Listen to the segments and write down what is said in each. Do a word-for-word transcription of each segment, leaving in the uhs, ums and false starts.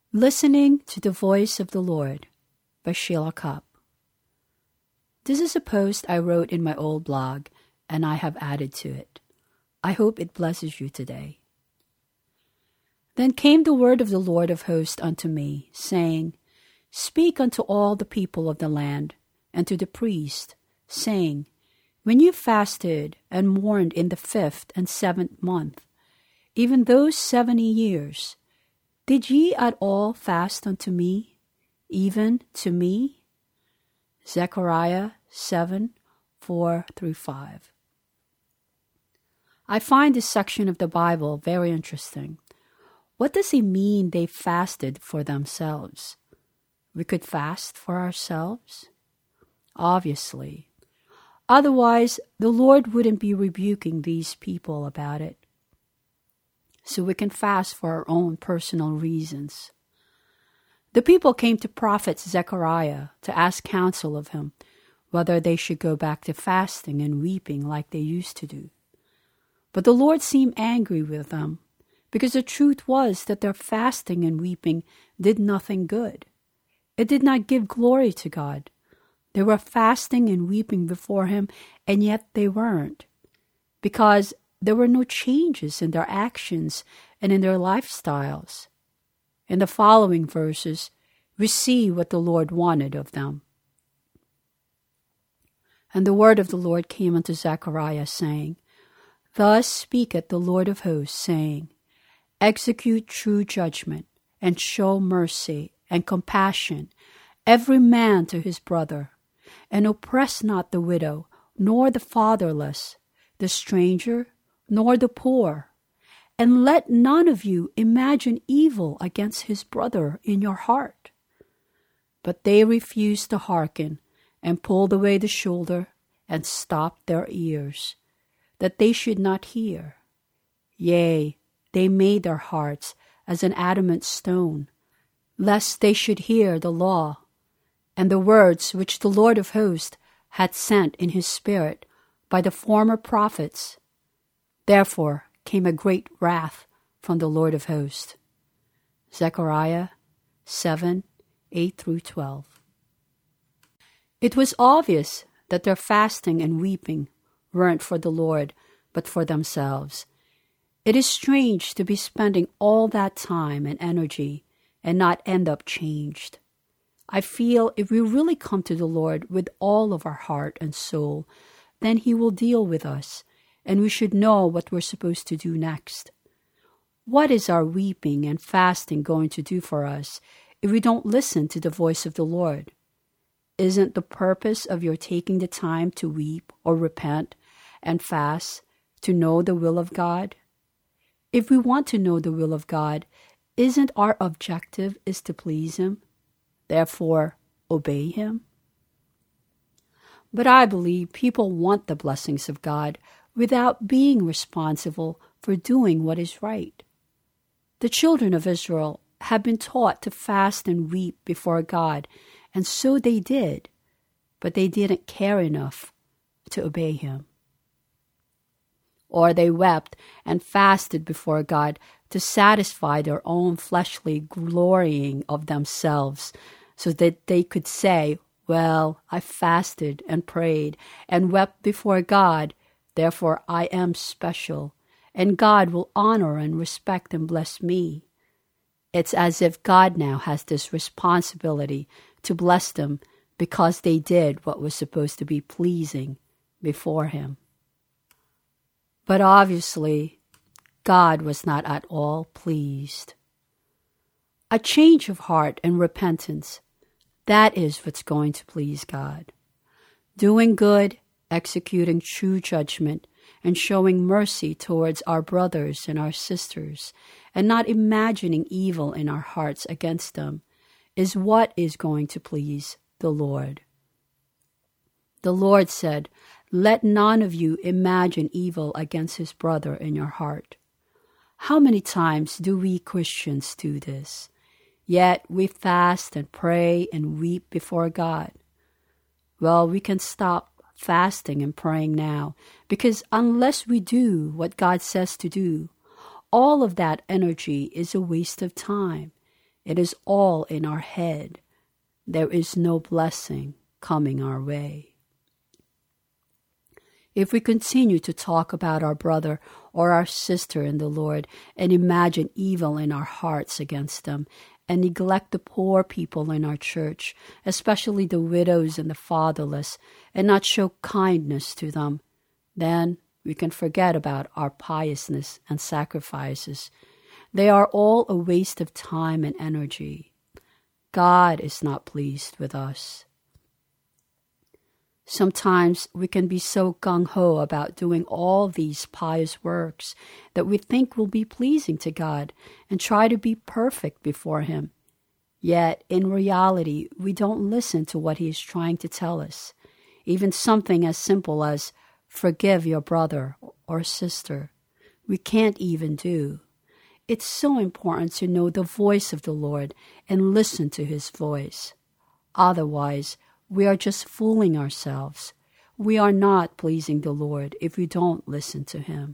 Listening to the Voice of the Lord by Sheila Kopp. This is a post I wrote in my old blog, and I have added to it. I hope it blesses you today. Then came the word of the Lord of hosts unto me, saying, Speak unto all the people of the land, and to the priest, saying, When you fasted and mourned in the fifth and seventh month, even those seventy years, did ye at all fast unto me, even to me? Zechariah seven, four through five. I find this section of the Bible very interesting. What does he mean they fasted for themselves? We could fast for ourselves? Obviously. Otherwise, the Lord wouldn't be rebuking these people about it. So we can fast for our own personal reasons. The people came to prophet Zechariah to ask counsel of him whether they should go back to fasting and weeping like they used to do. But the Lord seemed angry with them because the truth was that their fasting and weeping did nothing good. It did not give glory to God. They were fasting and weeping before him, and yet they weren't, because there were no changes in their actions and in their lifestyles. In the following verses, we see what the Lord wanted of them. And the word of the Lord came unto Zechariah, saying, Thus speaketh the Lord of hosts, saying, Execute true judgment, and show mercy and compassion, every man to his brother, and oppress not the widow, nor the fatherless, the stranger, nor the poor, and let none of you imagine evil against his brother in your heart. But they refused to hearken, and pulled away the shoulder, and stopped their ears, that they should not hear. Yea, they made their hearts as an adamant stone, lest they should hear the law, and the words which the Lord of hosts had sent in his spirit by the former prophets. Therefore came a great wrath from the Lord of hosts. Zechariah seven, eight through twelve. It was obvious that their fasting and weeping weren't for the Lord, but for themselves. It is strange to be spending all that time and energy and not end up changed. I feel if we really come to the Lord with all of our heart and soul, then he will deal with us, and we should know what we're supposed to do next. What is our weeping and fasting going to do for us if we don't listen to the voice of the Lord? Isn't the purpose of your taking the time to weep or repent and fast to know the will of God? If we want to know the will of God, isn't our objective is to please him? Therefore, obey him? But I believe people want the blessings of God without being responsible for doing what is right. The children of Israel have been taught to fast and weep before God, and so they did, but they didn't care enough to obey him. Or they wept and fasted before God to satisfy their own fleshly glorying of themselves, so that they could say, Well, I fasted and prayed and wept before God, therefore I am special, and God will honor and respect and bless me. It's as if God now has this responsibility to bless them because they did what was supposed to be pleasing before him. But obviously, God was not at all pleased. A change of heart and repentance, that is what's going to please God. Doing good, executing true judgment, and showing mercy towards our brothers and our sisters, and not imagining evil in our hearts against them, is what is going to please the Lord. The Lord said, Let none of you imagine evil against his brother in your heart. How many times do we Christians do this? Yet we fast and pray and weep before God. Well, we can stop fasting and praying now, because unless we do what God says to do, all of that energy is a waste of time. It is all in our head. There is no blessing coming our way. If we continue to talk about our brother or our sister in the Lord and imagine evil in our hearts against them and neglect the poor people in our church, especially the widows and the fatherless, and not show kindness to them, then we can forget about our piousness and sacrifices. They are all a waste of time and energy. God is not pleased with us. Sometimes we can be so gung-ho about doing all these pious works that we think will be pleasing to God and try to be perfect before Him. Yet, in reality, we don't listen to what He is trying to tell us. Even something as simple as forgive your brother or sister, we can't even do. It's so important to know the voice of the Lord and listen to His voice. Otherwise, we are just fooling ourselves. We are not pleasing the Lord if we don't listen to Him.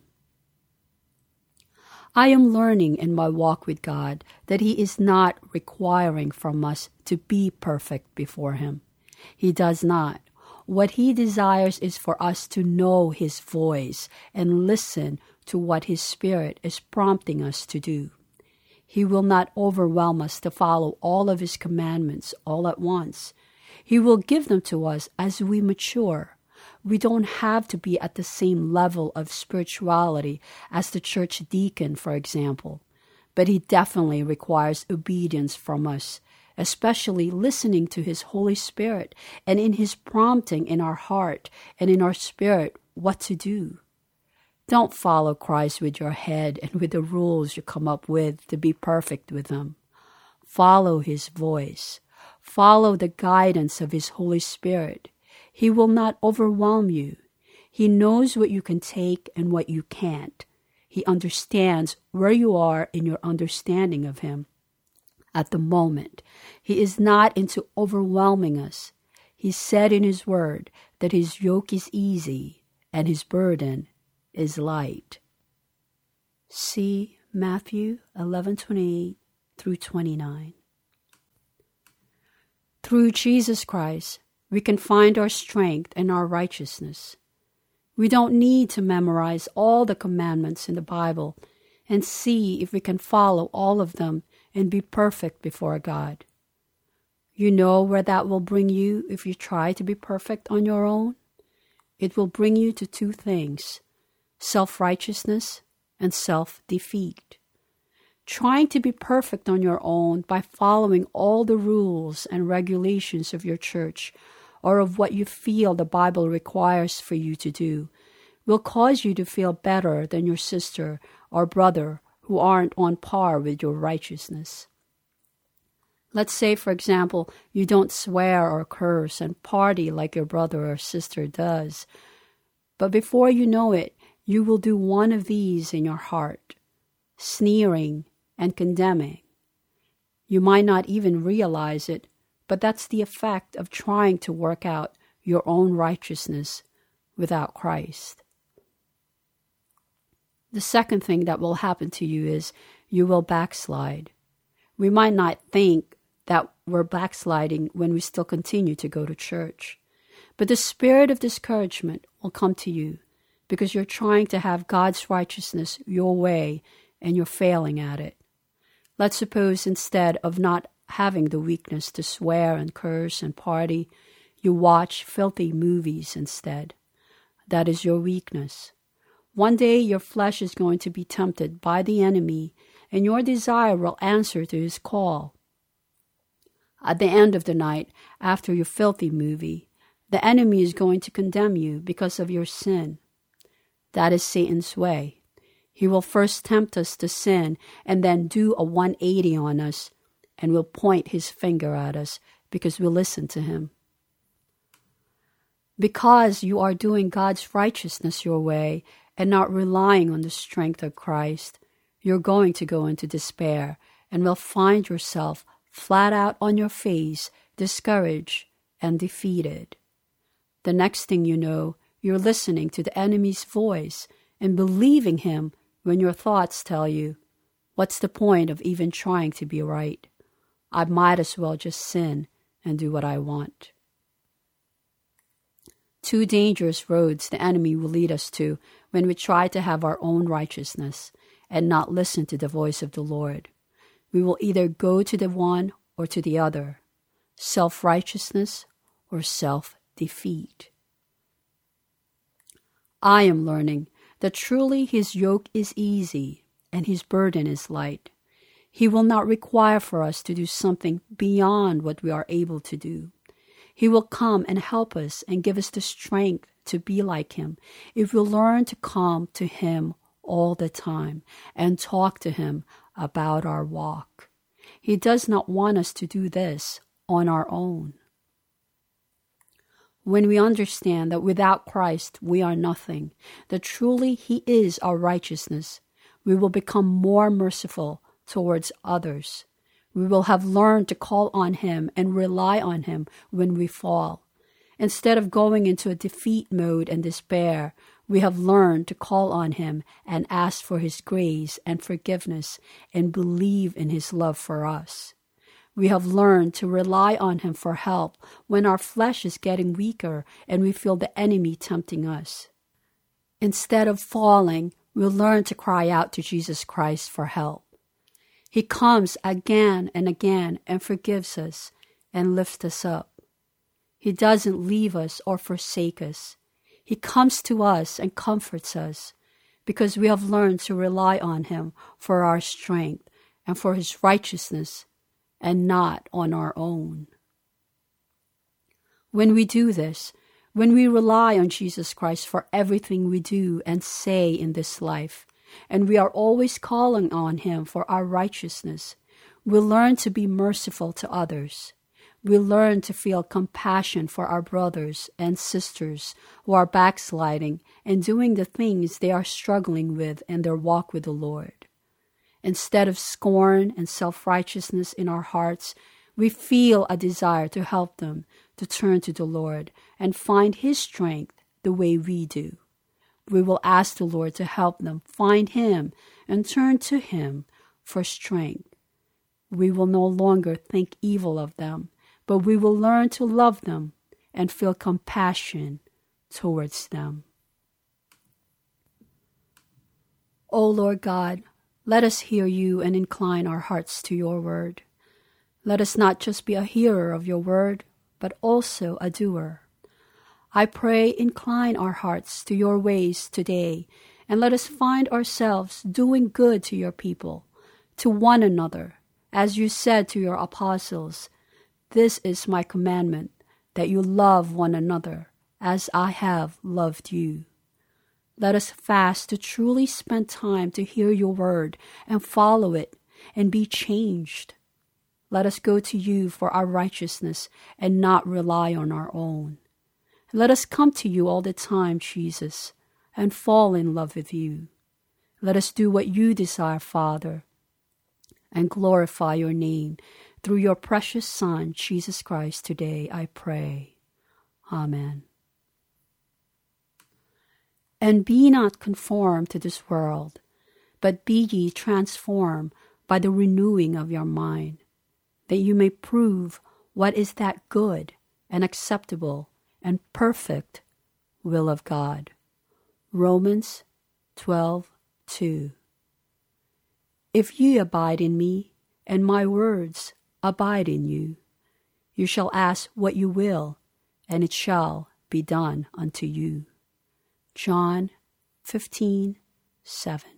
I am learning in my walk with God that He is not requiring from us to be perfect before Him. He does not. What He desires is for us to know His voice and listen to what His Spirit is prompting us to do. He will not overwhelm us to follow all of His commandments all at once. He will give them to us as we mature. We don't have to be at the same level of spirituality as the church deacon, for example. But He definitely requires obedience from us, especially listening to His Holy Spirit and in His prompting in our heart and in our spirit what to do. Don't follow Christ with your head and with the rules you come up with to be perfect with Him. Follow His voice. Follow the guidance of His Holy Spirit. He will not overwhelm you. He knows what you can take and what you can't. He understands where you are in your understanding of Him at the moment. He is not into overwhelming us. He said in His word that His yoke is easy and His burden is light. See Matthew eleven twenty-eight through twenty-nine. Through Jesus Christ, we can find our strength and our righteousness. We don't need to memorize all the commandments in the Bible and see if we can follow all of them and be perfect before God. You know where that will bring you if you try to be perfect on your own? It will bring you to two things, self-righteousness and self-defeat. Trying to be perfect on your own by following all the rules and regulations of your church or of what you feel the Bible requires for you to do will cause you to feel better than your sister or brother who aren't on par with your righteousness. Let's say, for example, you don't swear or curse and party like your brother or sister does. But before you know it, you will do one of these in your heart, sneering and condemning. You might not even realize it, but that's the effect of trying to work out your own righteousness without Christ. The second thing that will happen to you is you will backslide. We might not think that we're backsliding when we still continue to go to church, but the spirit of discouragement will come to you because you're trying to have God's righteousness your way and you're failing at it. Let's suppose instead of not having the weakness to swear and curse and party, you watch filthy movies instead. That is your weakness. One day your flesh is going to be tempted by the enemy and your desire will answer to his call. At the end of the night, after your filthy movie, the enemy is going to condemn you because of your sin. That is Satan's way. He will first tempt us to sin and then do a one eighty on us and will point his finger at us because we listen to him. Because you are doing God's righteousness your way and not relying on the strength of Christ, you're going to go into despair and will find yourself flat out on your face, discouraged and defeated. The next thing you know, you're listening to the enemy's voice and believing him when your thoughts tell you, what's the point of even trying to be right? I might as well just sin and do what I want. Two dangerous roads the enemy will lead us to when we try to have our own righteousness and not listen to the voice of the Lord. We will either go to the one or to the other, self-righteousness or self-defeat. I am learning that truly his yoke is easy and his burden is light. He will not require for us to do something beyond what we are able to do. He will come and help us and give us the strength to be like him if we learn to come to him all the time and talk to him about our walk. He does not want us to do this on our own. When we understand that without Christ we are nothing, that truly he is our righteousness, we will become more merciful towards others. We will have learned to call on him and rely on him when we fall. Instead of going into a defeat mode and despair, we have learned to call on him and ask for his grace and forgiveness and believe in his love for us. We have learned to rely on him for help when our flesh is getting weaker and we feel the enemy tempting us. Instead of falling, we'll learn to cry out to Jesus Christ for help. He comes again and again and forgives us and lifts us up. He doesn't leave us or forsake us. He comes to us and comforts us because we have learned to rely on him for our strength and for his righteousness and not on our own. When we do this, when we rely on Jesus Christ for everything we do and say in this life, and we are always calling on him for our righteousness, we learn to be merciful to others. We learn to feel compassion for our brothers and sisters who are backsliding and doing the things they are struggling with in their walk with the Lord. Instead of scorn and self-righteousness in our hearts, we feel a desire to help them to turn to the Lord and find his strength the way we do. We will ask the Lord to help them find him and turn to him for strength. We will no longer think evil of them, but we will learn to love them and feel compassion towards them. O Lord God, let us hear you and incline our hearts to your word. Let us not just be a hearer of your word, but also a doer. I pray, incline our hearts to your ways today, and let us find ourselves doing good to your people, to one another, as you said to your apostles, "This is my commandment, that you love one another, as I have loved you." Let us fast to truly spend time to hear your word and follow it and be changed. Let us go to you for our righteousness and not rely on our own. Let us come to you all the time, Jesus, and fall in love with you. Let us do what you desire, Father, and glorify your name through your precious Son, Jesus Christ, today I pray. Amen. And be not conformed to this world, but be ye transformed by the renewing of your mind, that you may prove what is that good and acceptable and perfect will of God. Romans twelve two. If ye abide in me, and my words abide in you, you shall ask what you will, and it shall be done unto you. John fifteen seven.